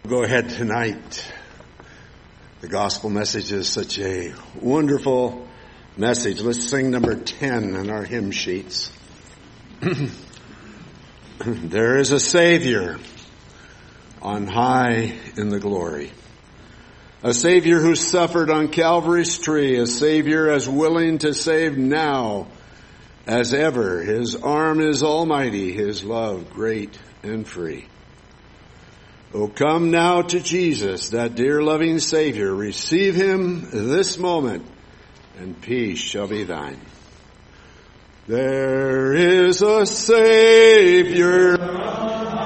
Go ahead tonight. The gospel message is such a wonderful message. Let's sing number 10 in our hymn sheets. There is a Savior on high in the glory. A Savior who suffered on Calvary's tree. A Savior as willing to save now as ever. His arm is almighty, His love great and free. Oh, come now to Jesus, that dear loving Savior. Receive Him this moment, and peace shall be thine. There is a Savior.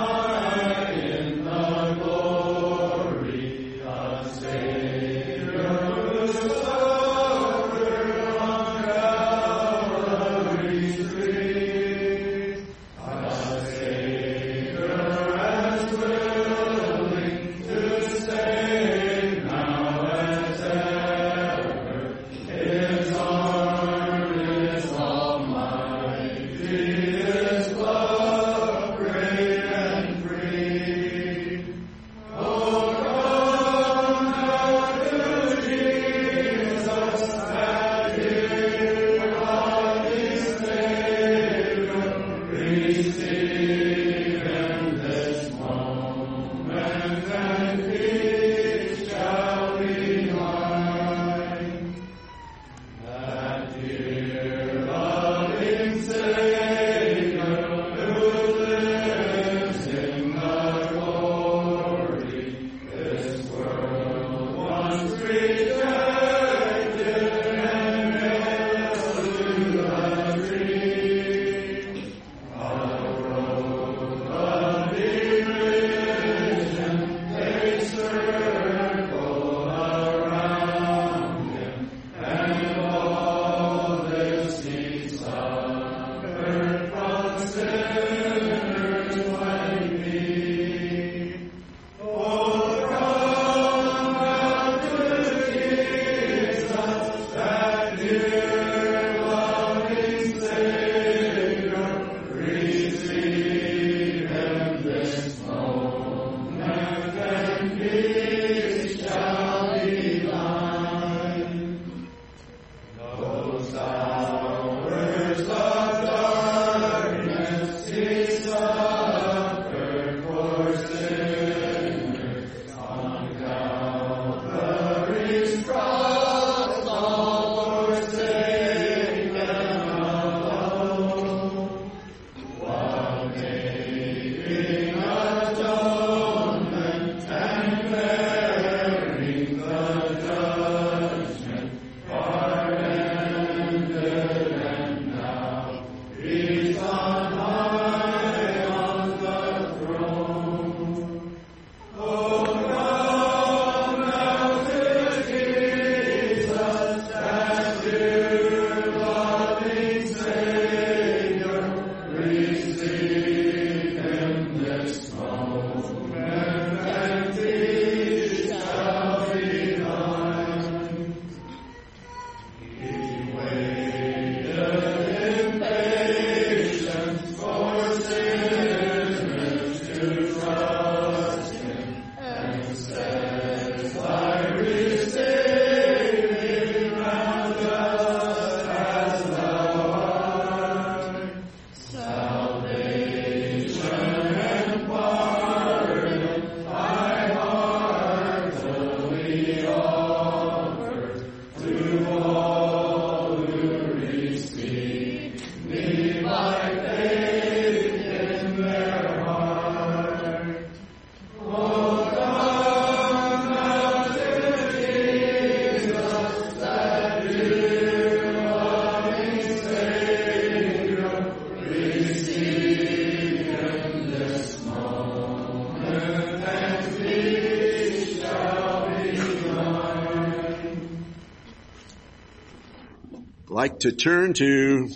Like to turn to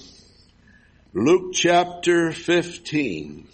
Luke chapter 15.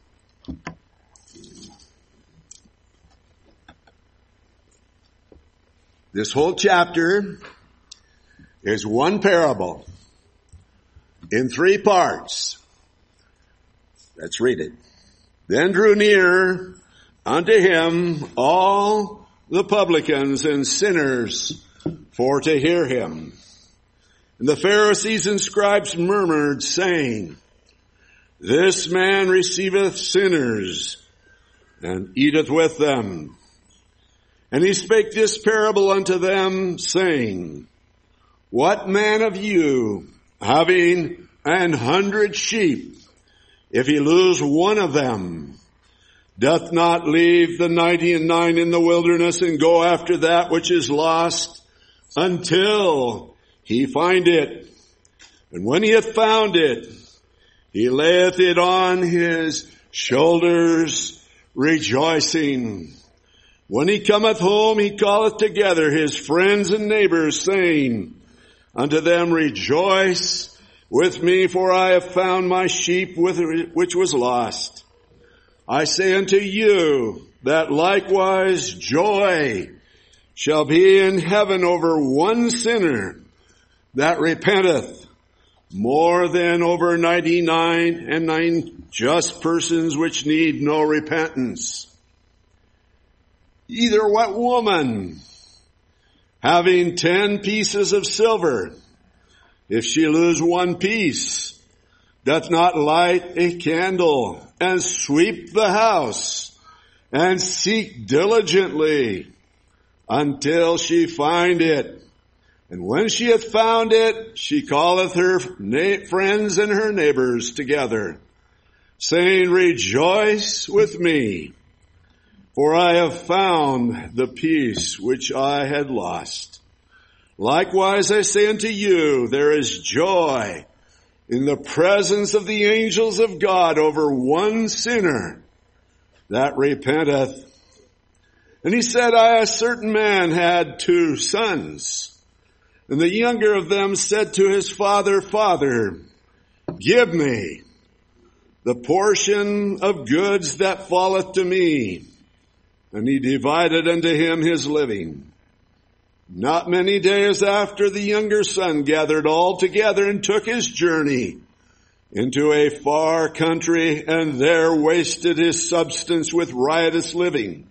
This whole chapter is one parable in 3 parts. Let's read it. Then drew near unto him all the publicans and sinners for to hear him. And the Pharisees and scribes murmured, saying, This man receiveth sinners, and eateth with them. And he spake this parable unto them, saying, What man of you, having 100 sheep, if he lose one of them, doth not leave the 99 in the wilderness and go after that which is lost until he find it? And when he hath found it, he layeth it on his shoulders, rejoicing. When he cometh home, he calleth together his friends and neighbors, saying unto them, Rejoice with me, for I have found my sheep which was lost. I say unto you that likewise joy shall be in heaven over one sinner that repenteth, more than over 99 and 9 just persons which need no repentance. Either what woman, having 10 pieces of silver, if she lose one piece, doth not light a candle and sweep the house and seek diligently until she find it? And when she hath found it, she calleth her friends and her neighbors together, saying, Rejoice with me, for I have found the piece which I had lost. Likewise I say unto you, there is joy in the presence of the angels of God over one sinner that repenteth. And he said, A certain man had 2 sons. And the younger of them said to his father, Father, give me the portion of goods that falleth to me. And he divided unto him his living. Not many days after, the younger son gathered all together and took his journey into a far country, and there wasted his substance with riotous living.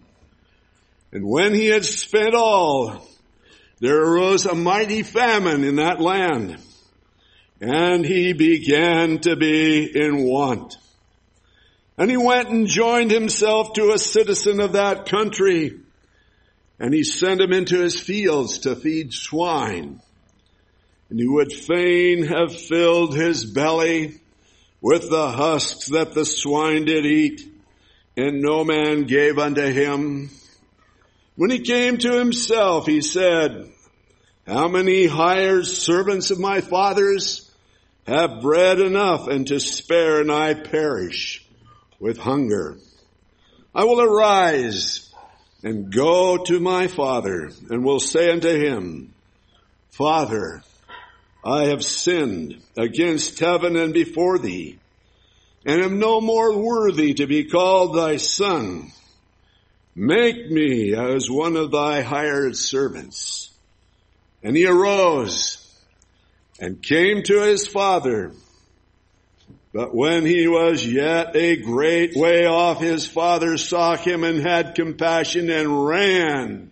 And when he had spent all, there arose a mighty famine in that land, and he began to be in want. And he went and joined himself to a citizen of that country, and he sent him into his fields to feed swine. And he would fain have filled his belly with the husks that the swine did eat, and no man gave unto him. When he came to himself, he said, How many hired servants of my father's have bread enough and to spare, and I perish with hunger? I will arise and go to my father, and will say unto him, Father, I have sinned against heaven and before thee, and am no more worthy to be called thy son. Make me as one of thy hired servants. And he arose and came to his father. But when he was yet a great way off, his father saw him and had compassion and ran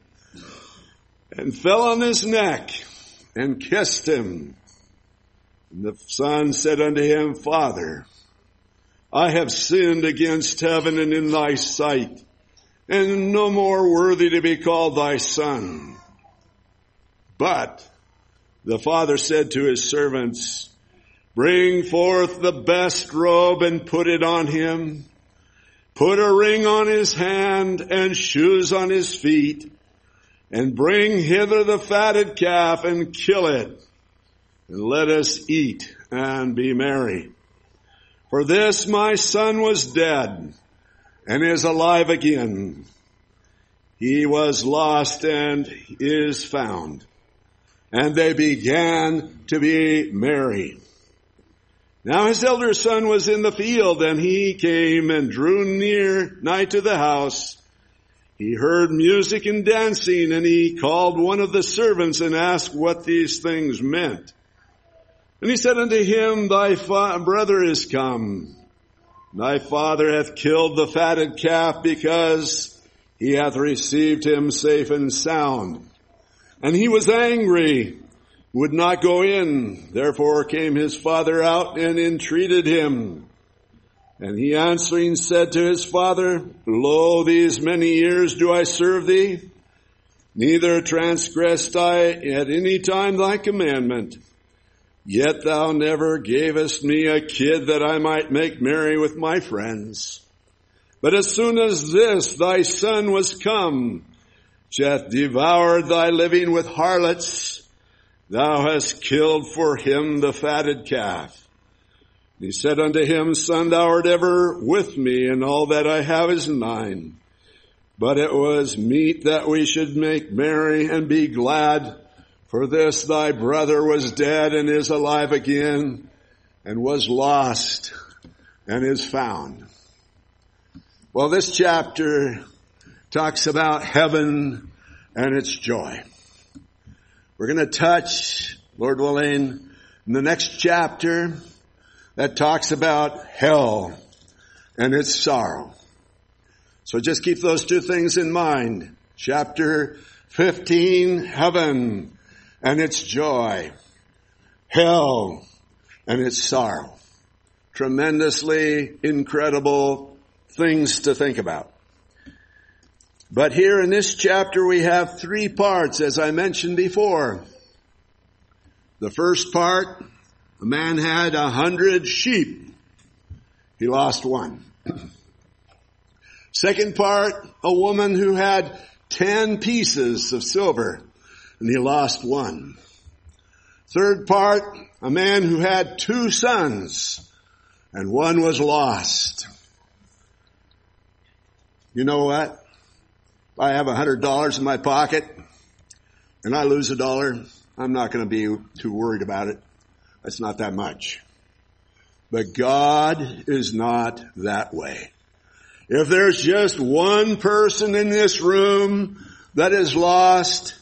and fell on his neck and kissed him. And the son said unto him, Father, I have sinned against heaven and in thy sight, and am no more worthy to be called thy son. But the father said to his servants, Bring forth the best robe and put it on him. Put a ring on his hand and shoes on his feet. And bring hither the fatted calf and kill it. And let us eat and be merry. For this my son was dead and is alive again. He was lost and is found. And they began to be merry. Now his elder son was in the field, and he came and drew nigh to the house. He heard music and dancing, and he called one of the servants and asked what these things meant. And he said unto him, Thy brother is come. Thy father hath killed the fatted calf, because he hath received him safe and sound. And he was angry, would not go in. Therefore came his father out and entreated him. And he answering said to his father, Lo, these many years do I serve thee, neither transgressed I at any time thy commandment. Yet thou never gavest me a kid that I might make merry with my friends. But as soon as this thy son was come, which hath devoured thy living with harlots, thou hast killed for him the fatted calf. And he said unto him, Son, thou art ever with me, and all that I have is mine. But it was meet that we should make merry and be glad. For this thy brother was dead and is alive again, and was lost and is found. Well, this chapter talks about heaven and its joy. We're going to touch, Lord willing, in the next chapter that talks about hell and its sorrow. So just keep those two things in mind. Chapter 15, heaven and its joy. Hell and its sorrow. Tremendously incredible things to think about. But here in this chapter we have three parts, as I mentioned before. The first part, a man had 100 sheep. He lost one. Second part, a woman who had 10 pieces of silver, and he lost one. Third part, a man who had 2 sons, and one was lost. You know what? If I have $100 in my pocket, and I lose $1, I'm not going to be too worried about it. That's not that much. But God is not that way. If there's just one person in this room that is lost,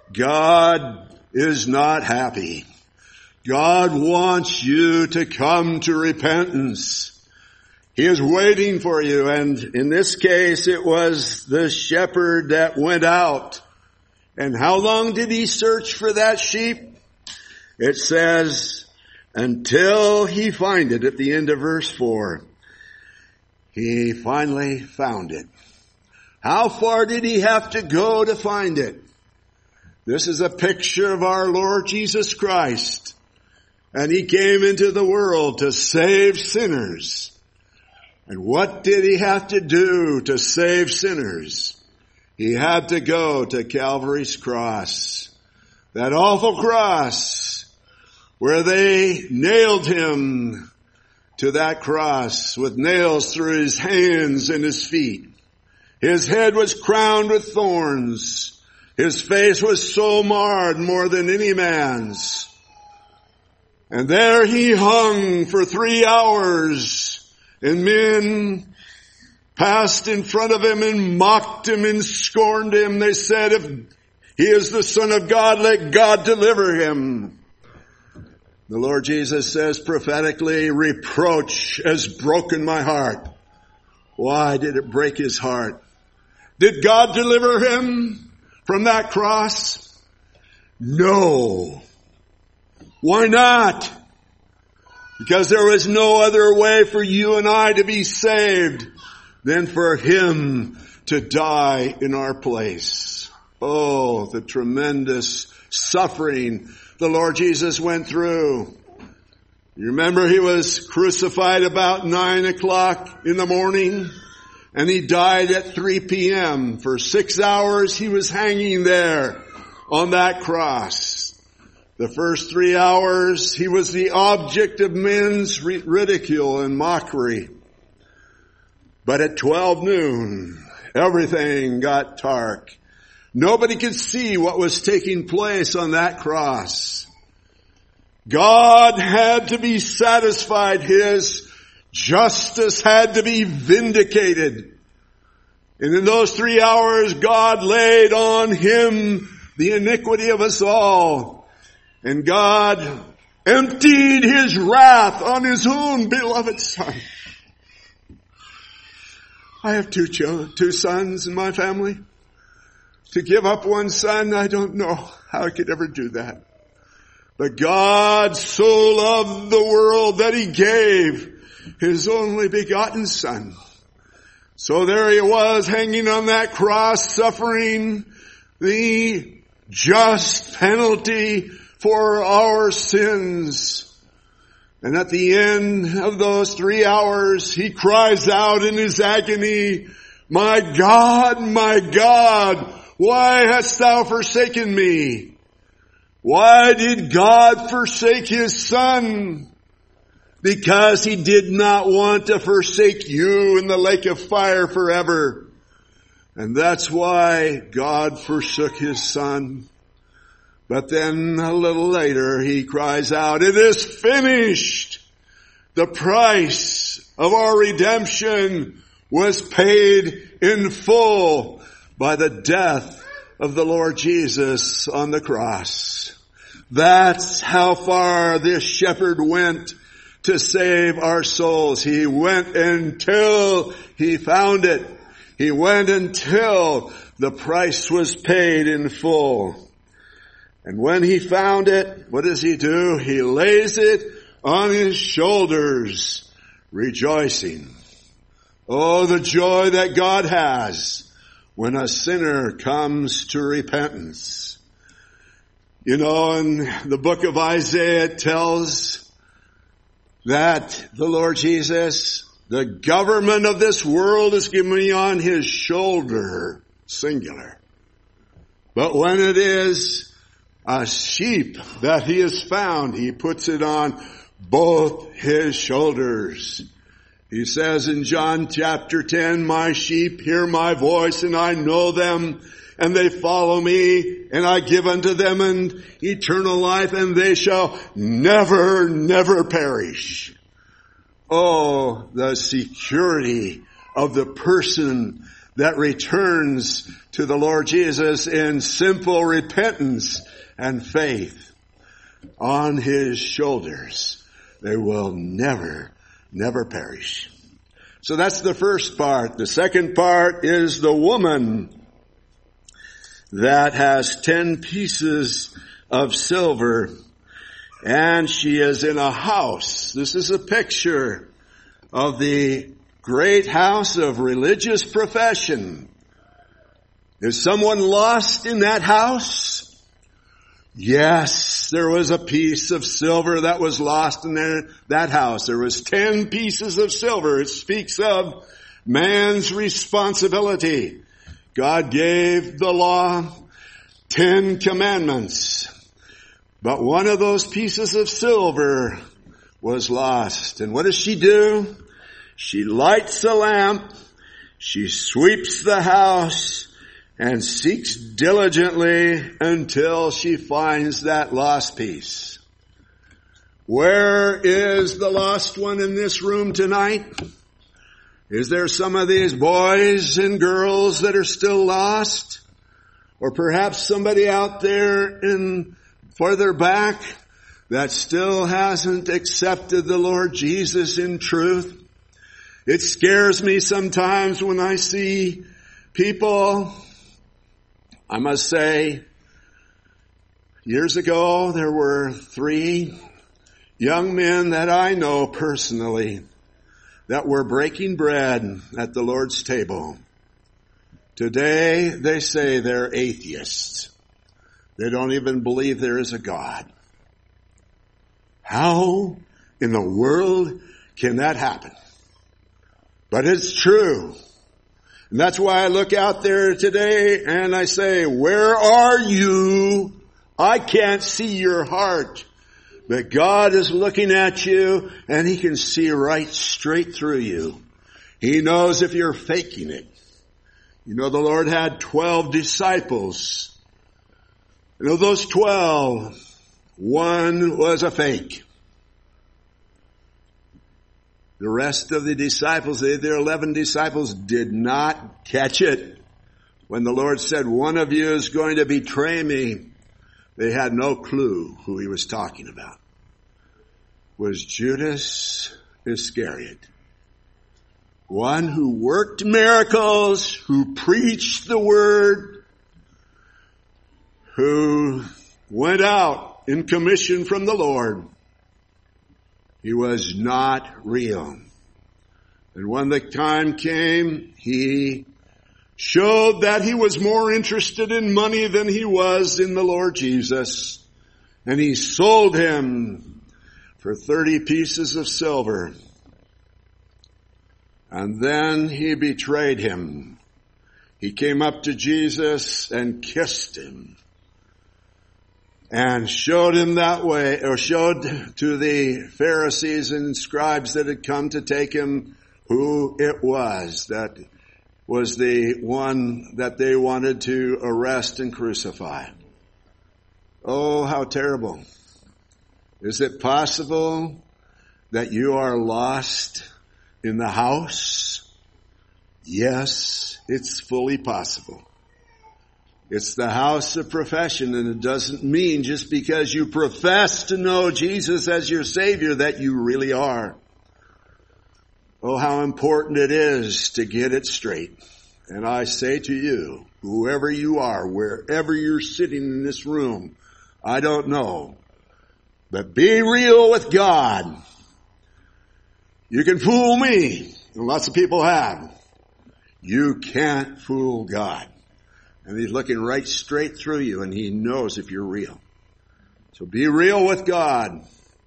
God is not happy. God wants you to come to repentance. He is waiting for you. And in this case, it was the shepherd that went out. And how long did he search for that sheep? It says, until he find it at the end of verse 4. He finally found it. How far did he have to go to find it? This is a picture of our Lord Jesus Christ. And he came into the world to save sinners. And what did he have to do to save sinners? He had to go to Calvary's cross. That awful cross where they nailed him to that cross with nails through his hands and his feet. His head was crowned with thorns. His face was so marred more than any man's. And there he hung for 3 hours, and men passed in front of him and mocked him and scorned him. They said, if he is the Son of God, let God deliver him. The Lord Jesus says prophetically, reproach has broken my heart. Why did it break his heart? Did God deliver him from that cross? No. Why not? Because there was no other way for you and I to be saved than for him to die in our place. Oh, the tremendous suffering the Lord Jesus went through. You remember he was crucified about 9 o'clock in the morning, and he died at 3 p.m. For 6 hours he was hanging there on that cross. The first 3 hours he was the object of men's ridicule and mockery. But at 12 noon, everything got dark. Nobody could see what was taking place on that cross. God had to be satisfied. His justice had to be vindicated. And in those 3 hours, God laid on him the iniquity of us all. And God emptied his wrath on his own beloved Son. I have two sons in my family. To give up one son, I don't know how I could ever do that. But God so loved the world that He gave His only begotten Son. So there He was hanging on that cross, suffering the just penalty for our sins. And at the end of those 3 hours, He cries out in His agony, my God, why hast Thou forsaken me? Why did God forsake His Son? Because He did not want to forsake you in the lake of fire forever. And that's why God forsook His Son. But then a little later He cries out, it is finished. The price of our redemption was paid in full by the death of the Lord Jesus on the cross. That's how far this shepherd went to save our souls. He went until He found it. He went until the price was paid in full. And when He found it, what does He do? He lays it on His shoulders, rejoicing. Oh, the joy that God has when a sinner comes to repentance. You know, in the book of Isaiah, it tells that the Lord Jesus, the government of this world is given me on His shoulder, singular. But when it is a sheep that He has found, He puts it on both His shoulders. He says in John chapter 10, my sheep hear my voice and I know them and they follow me and I give unto them an eternal life and they shall never perish. Oh, the security of the person that returns to the Lord Jesus in simple repentance and faith on His shoulders. They will never perish. So that's the first part. The second part is the woman that has 10 pieces of silver and she is in a house. This is a picture of the great house of religious profession. Is someone lost in that house? Yes, there was a piece of silver that was lost in that house. There was 10 pieces of silver. It speaks of man's responsibility. God gave the law 10 commandments. But one of those pieces of silver was lost. And what does she do? She lights a lamp. She sweeps the house and seeks diligently until she finds that lost piece. Where is the lost one in this room tonight? Is there some of these boys and girls that are still lost? Or perhaps somebody out there in further back that still hasn't accepted the Lord Jesus in truth? It scares me sometimes when I see people. I must say, years ago, there were 3 young men that I know personally that were breaking bread at the Lord's table. Today, they say they're atheists. They don't even believe there is a God. How in the world can that happen? But it's true. And that's why I look out there today and I say, where are you? I can't see your heart. But God is looking at you and He can see right straight through you. He knows if you're faking it. You know, the Lord had 12 disciples. You know, those 12, one was a fake. The rest of the disciples, the other 11 disciples, did not catch it. When the Lord said, one of you is going to betray me, they had no clue who He was talking about. It was Judas Iscariot. one who worked miracles, who preached the word, who went out in commission from the Lord. He was not real. And when the time came, he showed that he was more interested in money than he was in the Lord Jesus. And he sold him for 30 pieces of silver. And then he betrayed him. He came up to Jesus and kissed him. And showed him that way, or showed to the Pharisees and scribes that had come to take him who it was that was the one that they wanted to arrest and crucify. Oh, how terrible. Is it possible that you are lost in the house? Yes, it's fully possible. It's the house of profession, and it doesn't mean just because you profess to know Jesus as your Savior that you really are. Oh, how important it is to get it straight. And I say to you, whoever you are, wherever you're sitting in this room, I don't know, but be real with God. You can fool me, and lots of people have. You can't fool God. And he's looking right straight through you, and he knows if you're real. So be real with God.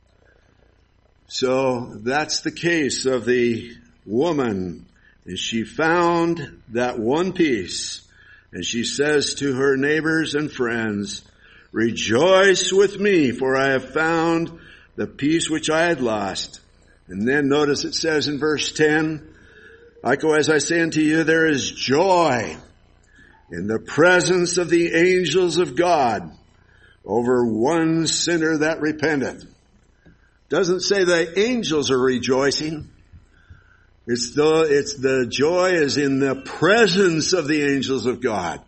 So that's the case of the woman. And she found that one piece. And she says to her neighbors and friends, "Rejoice with me, for I have found the piece which I had lost." And then notice it says in verse 10, "Likewise I say unto you, there is joy in the presence of the angels of God over one sinner that repenteth." Doesn't say the angels are rejoicing. It's the joy is in the presence of the angels of God.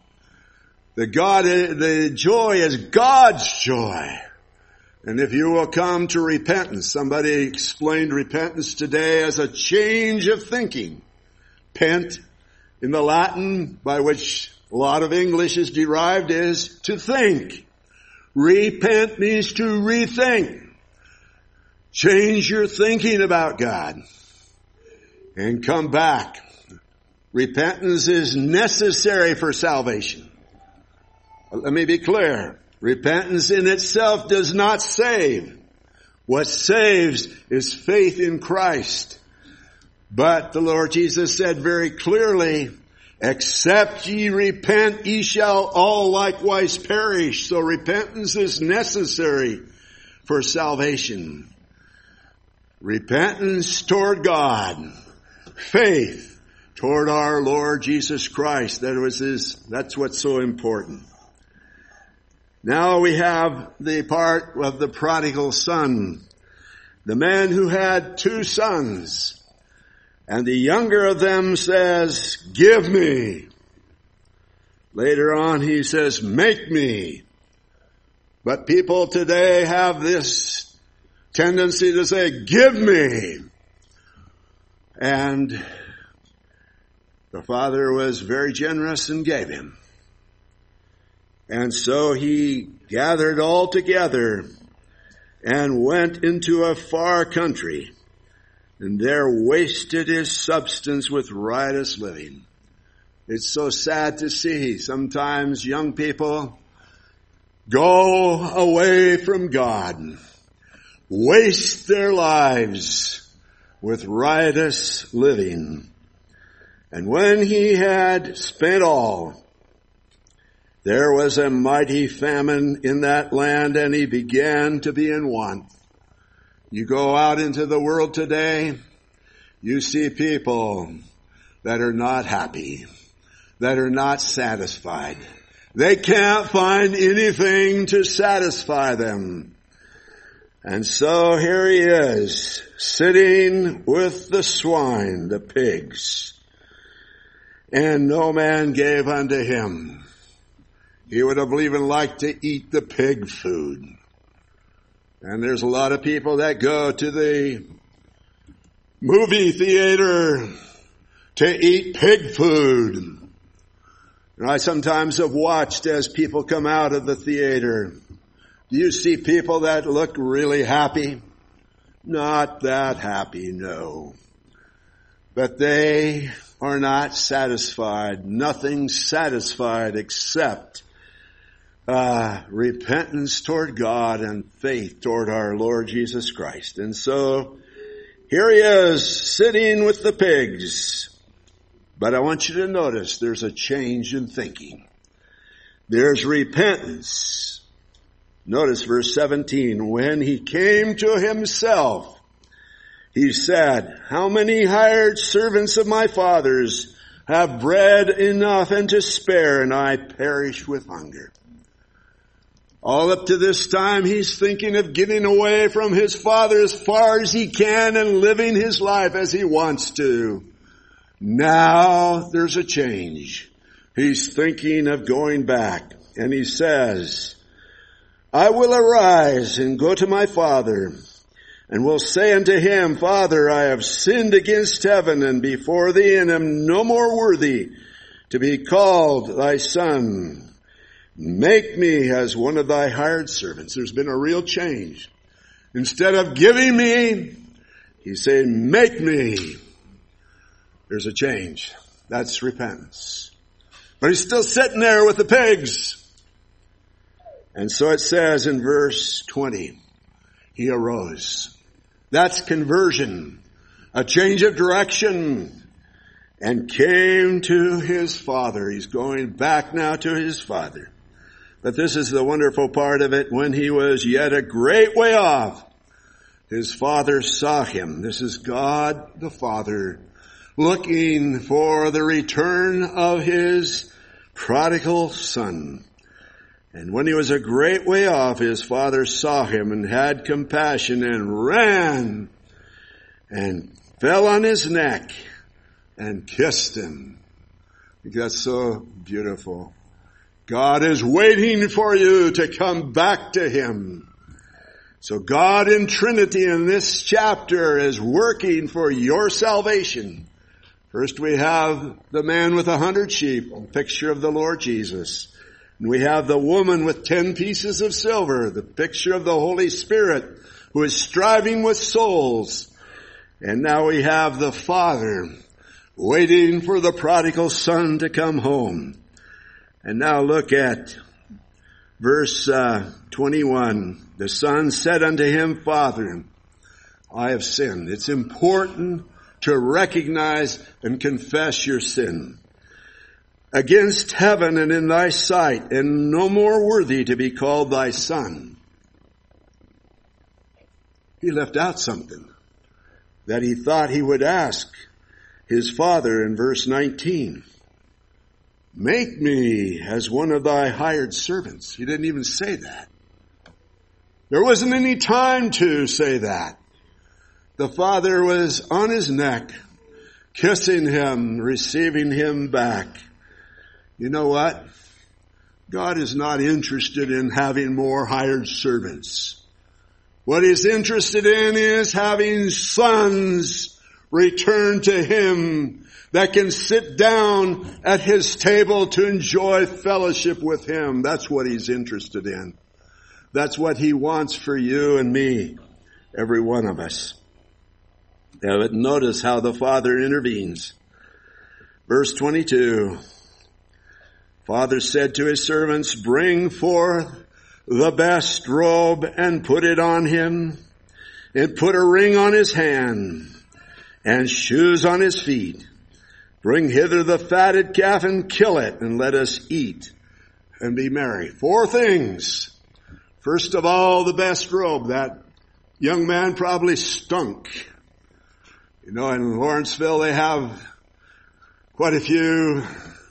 The joy is God's joy. And if you will come to repentance, somebody explained repentance today as a change of thinking. Pent in the Latin, by which a lot of English is derived, is to think. Repent means to rethink. Change your thinking about God and come back. Repentance is necessary for salvation. Let me be clear. Repentance in itself does not save. What saves is faith in Christ. But the Lord Jesus said very clearly, "Except ye repent, ye shall all likewise perish." So repentance is necessary for salvation. Repentance toward God. Faith toward our Lord Jesus Christ. That's what's so important. Now we have the part of the prodigal son. The man who had 2 sons. And the younger of them says, "Give me." Later on he says, "Make me." But people today have this tendency to say, "Give me." And the father was very generous and gave him. And so he gathered all together and went into a far country, and there wasted his substance with riotous living. It's so sad to see sometimes young people go away from God, waste their lives with riotous living. And when he had spent all, there was a mighty famine in that land, and he began to be in want. You go out into the world today, you see people that are not happy, that are not satisfied. They can't find anything to satisfy them. And so here he is, sitting with the swine, the pigs. And no man gave unto him. He would have even liked to eat the pig food. And there's a lot of people that go to the movie theater to eat pig food. And I sometimes have watched as people come out of the theater. Do you see people that look really happy? Not that happy, no. But they are not satisfied. Nothing satisfied except repentance toward God and faith toward our Lord Jesus Christ. And so here he is sitting with the pigs. But I want you to notice there's a change in thinking. There's repentance. Notice verse 17. When he came to himself, he said, how many hired servants of my father's have bread enough and to spare, and I perish with hunger? All up to this time, he's thinking of getting away from his father as far as he can and living his life as he wants to. Now there's a change. He's thinking of going back. And he says, I will arise and go to my father, and will say unto him, Father, I have sinned against heaven and before thee, and am no more worthy to be called thy son. Make me as one of thy hired servants. There's been a real change. Instead of giving me, he's saying, make me. There's a change. That's repentance. But he's still sitting there with the pigs. And so it says in verse 20, he arose. That's conversion. A change of direction. And came to his father. He's going back now to his father. But this is the wonderful part of it. When he was yet a great way off, his father saw him. This is God the Father looking for the return of his prodigal son. And when he was a great way off, his father saw him and had compassion and ran and fell on his neck and kissed him. That's so beautiful. God is waiting for you to come back to him. So God in Trinity in this chapter is working for your salvation. First we have the man with 100 sheep, a picture of the Lord Jesus. And we have the woman with 10 pieces of silver, the picture of the Holy Spirit who is striving with souls. And now we have the Father waiting for the prodigal son to come home. And now look at verse 21. The son said unto him, Father, I have sinned. It's important to recognize and confess your sin against heaven and in thy sight, and no more worthy to be called thy son. He left out something that he thought he would ask his father in verse 19. Make me as one of thy hired servants. He didn't even say that. There wasn't any time to say that. The father was on his neck, kissing him, receiving him back. You know what? God is not interested in having more hired servants. What he's interested in is having sons return to him that can sit down at his table to enjoy fellowship with him. That's what he's interested in. That's what he wants for you and me, every one of us. Now, but notice how the Father intervenes. Verse 22. Father said to his servants, bring forth the best robe and put it on him, and put a ring on his hand and shoes on his feet. Bring hither the fatted calf and kill it, and let us eat and be merry. 4 things. First of all, the best robe. That young man probably stunk. You know, in Lawrenceville they have quite a few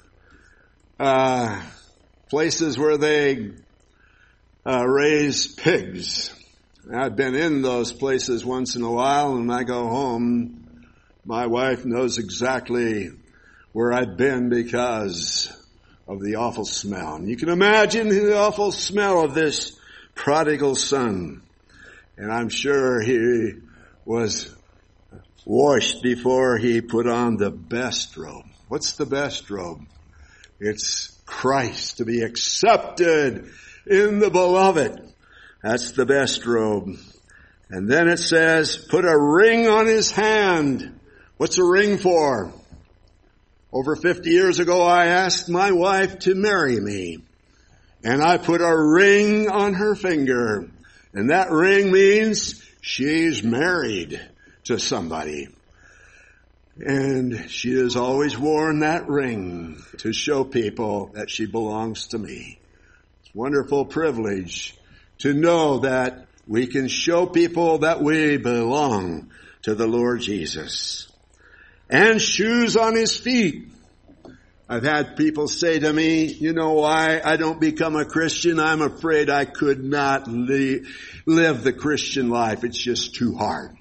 places where they raise pigs. I've been in those places once in a while, and when I go home, my wife knows exactly where I've been because of the awful smell. And you can imagine the awful smell of this prodigal son. And I'm sure he was washed before he put on the best robe. What's the best robe? It's Christ, to be accepted in the beloved. That's the best robe. And then it says, put a ring on his hand. What's a ring for? Over 50 years ago, I asked my wife to marry me. And I put a ring on her finger. And that ring means she's married to somebody. And she has always worn that ring to show people that she belongs to me. It's a wonderful privilege to know that we can show people that we belong to the Lord Jesus. And shoes on his feet. I've had people say to me, you know why I don't become a Christian? I'm afraid I could not live the Christian life. It's just too hard.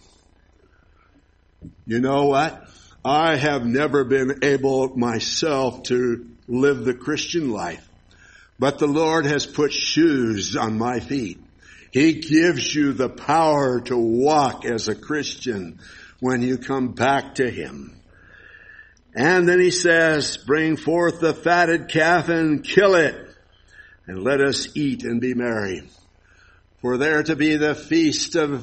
You know what? I have never been able myself to live the Christian life. But the Lord has put shoes on my feet. He gives you the power to walk as a Christian when you come back to him. And then he says, bring forth the fatted calf and kill it, and let us eat and be merry. For there to be the feast of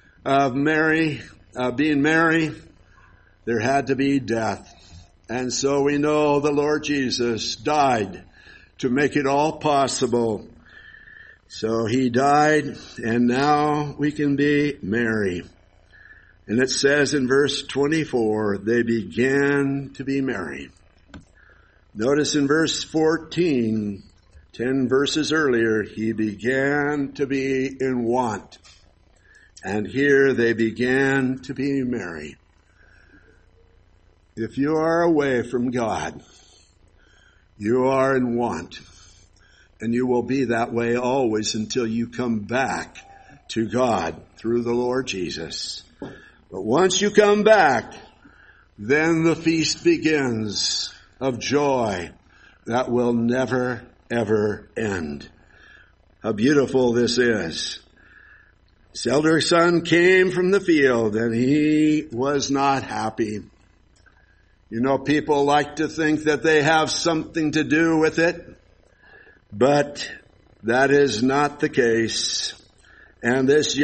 being merry, there had to be death. And so we know the Lord Jesus died to make it all possible. So he died, and now we can be merry. And it says in verse 24, they began to be merry. Notice in verse 14, 10 verses earlier, he began to be in want. And here they began to be merry. If you are away from God, you are in want. And you will be that way always until you come back to God through the Lord Jesus. But once you come back, then the feast begins of joy that will never, ever end. How beautiful this is. His elder son came from the field and he was not happy. You know, people like to think that they have something to do with it. But that is not the case. And this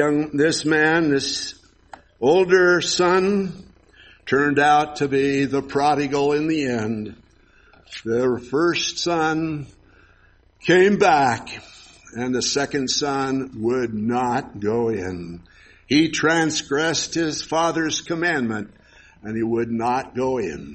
older son turned out to be the prodigal in the end. The first son came back and the second son would not go in. He transgressed his father's commandment and he would not go in.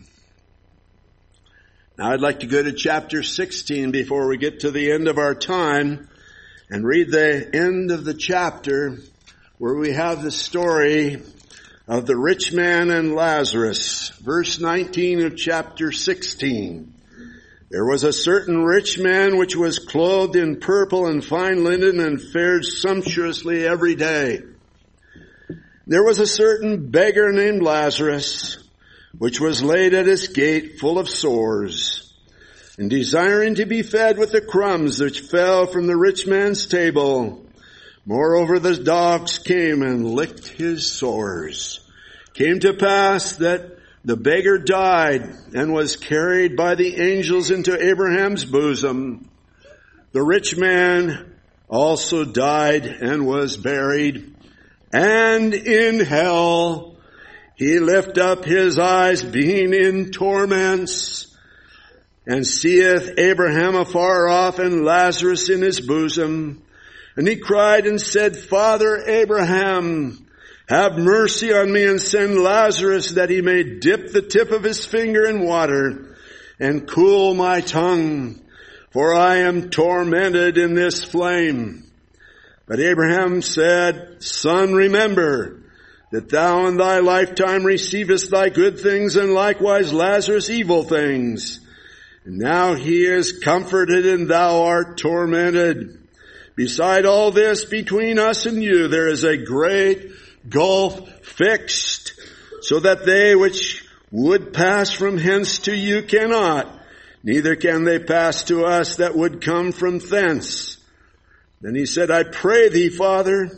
Now I'd like to go to chapter 16 before we get to the end of our time and read the end of the chapter where we have the story of the rich man and Lazarus. Verse 19 of chapter 16. There was a certain rich man which was clothed in purple and fine linen and fared sumptuously every day. There was a certain beggar named Lazarus, which was laid at his gate full of sores, and desiring to be fed with the crumbs which fell from the rich man's table. Moreover, the dogs came and licked his sores. Came to pass that the beggar died and was carried by the angels into Abraham's bosom. The rich man also died and was buried. And in hell he lift up his eyes, being in torments, and seeth Abraham afar off and Lazarus in his bosom. And he cried and said, Father Abraham, have mercy on me and send Lazarus that he may dip the tip of his finger in water and cool my tongue, for I am tormented in this flame. But Abraham said, Son, remember that thou in thy lifetime receivest thy good things, and likewise Lazarus evil things. And now he is comforted and thou art tormented. Beside all this, between us and you, there is a great gulf fixed, so that they which would pass from hence to you cannot, neither can they pass to us that would come from thence. Then he said, I pray thee, Father,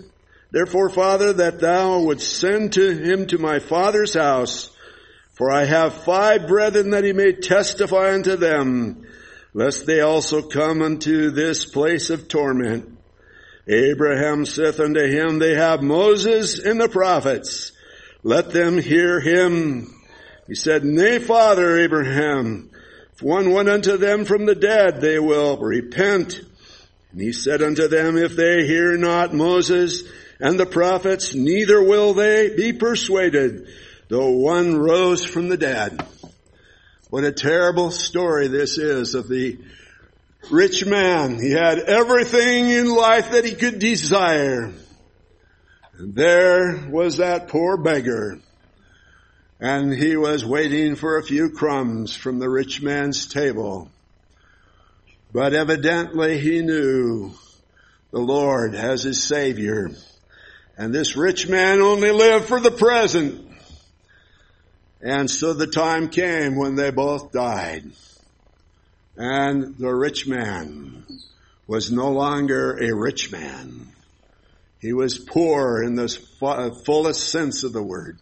Therefore, Father, that thou wouldst send to him to my father's house, for I have 5 brethren, that he may testify unto them, lest they also come unto this place of torment. Abraham saith unto him, They have Moses and the prophets. Let them hear him. He said, Nay, Father Abraham, if one went unto them from the dead, they will repent. And he said unto them, If they hear not Moses and the prophets, neither will they be persuaded, though one rose from the dead. What a terrible story this is of the rich man. He had everything in life that he could desire. And there was that poor beggar. And he was waiting for a few crumbs from the rich man's table. But evidently he knew the Lord as his Savior. And this rich man only lived for the present. And so the time came when they both died. And the rich man was no longer a rich man. He was poor in the fullest sense of the word.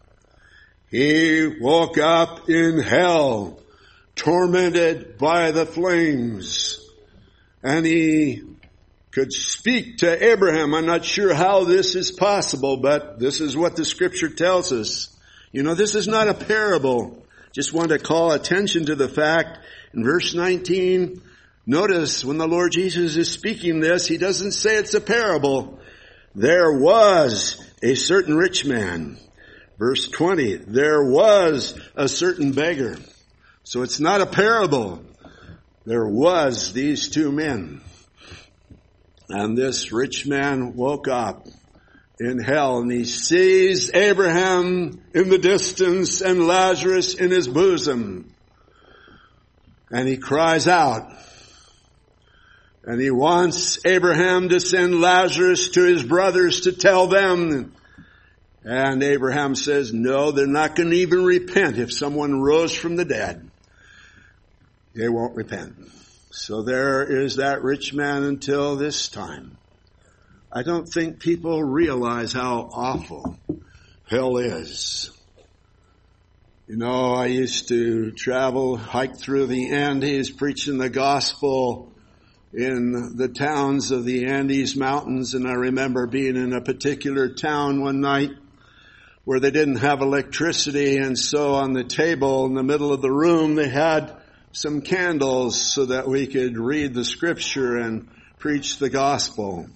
He woke up in hell, tormented by the flames. And he could speak to Abraham. I'm not sure how this is possible, but this is what the scripture tells us. You know, this is not a parable. Just want to call attention to the fact in verse 19, notice when the Lord Jesus is speaking this, he doesn't say it's a parable. There was a certain rich man. Verse 20, there was a certain beggar. So it's not a parable. There was these 2 men. And this rich man woke up in hell, and he sees Abraham in the distance and Lazarus in his bosom. And he cries out. And he wants Abraham to send Lazarus to his brothers to tell them. And Abraham says, no, they're not going to even repent. If someone rose from the dead, they won't repent. So there is that rich man until this time. I don't think people realize how awful hell is. You know, I used to hike through the Andes, preaching the gospel in the towns of the Andes Mountains. And I remember being in a particular town one night where they didn't have electricity. And so on the table in the middle of the room, they had some candles so that we could read the scripture and preach the gospel.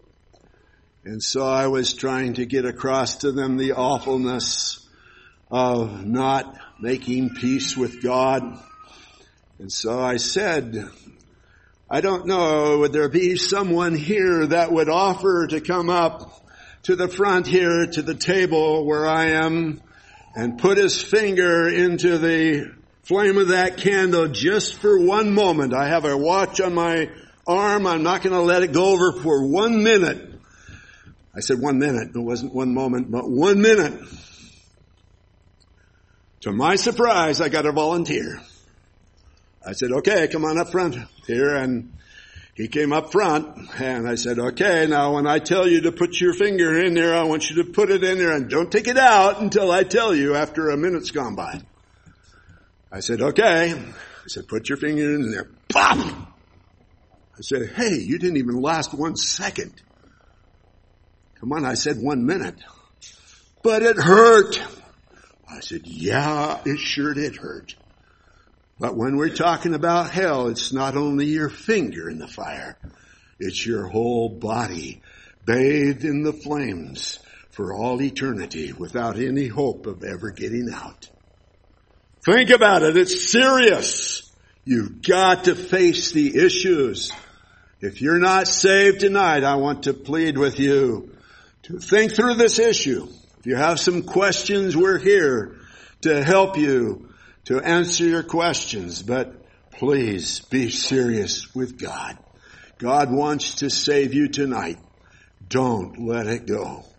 And so I was trying to get across to them the awfulness of not making peace with God. And so I said, I don't know, would there be someone here that would offer to come up to the front here to the table where I am and put his finger into the flame of that candle just for one moment? I have a watch on my arm. I'm not going to let it go over for 1 minute. I said 1 minute. It wasn't 1 moment, but 1 minute. To my surprise, I got a volunteer. I said, okay, come on up front here. And he came up front, and I said, okay, now when I tell you to put your finger in there, I want you to put it in there, and don't take it out until I tell you after a minute's gone by. I said, okay. I said, put your finger in there. Pop! I said, hey, you didn't even last 1 second. Come on, I said 1 minute. But it hurt. I said, yeah, it sure did hurt. But when we're talking about hell, it's not only your finger in the fire. It's your whole body bathed in the flames for all eternity without any hope of ever getting out. Think about it. It's serious. You've got to face the issues. If you're not saved tonight, I want to plead with you to think through this issue. If you have some questions, we're here to help you to answer your questions. But please be serious with God. God wants to save you tonight. Don't let it go.